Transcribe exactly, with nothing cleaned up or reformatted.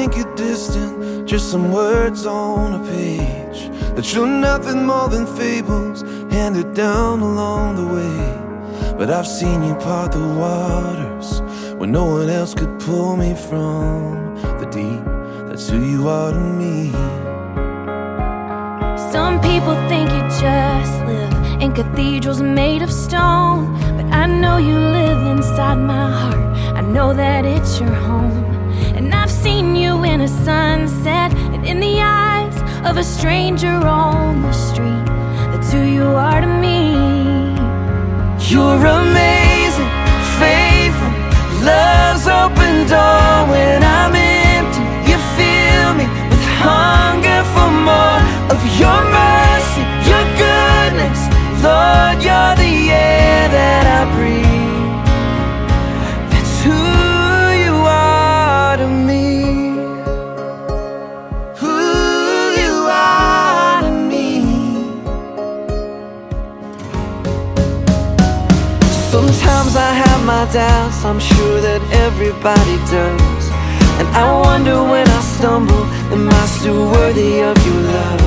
think you're distant, just some words on a page, that you're nothing more than fables handed down along the way. But I've seen you part the waters when no one else could pull me from the deep. That's who you are to me. Some people think you just live in cathedrals made of stone, but I know you live inside my heart. I know that it's your home. And I've seen you in a sunset and in the eyes of a stranger on the street. That's who you are to me. You're amazing, faithful, love's open door. When I'm empty, you fill me with hunger for more of your mercy, your goodness. Lord, you're the air that I breathe. That's who you are to me. Who you are to me. Sometimes I have my doubts, I'm sure that everybody does. And I wonder when I stumble, am I still worthy of your love?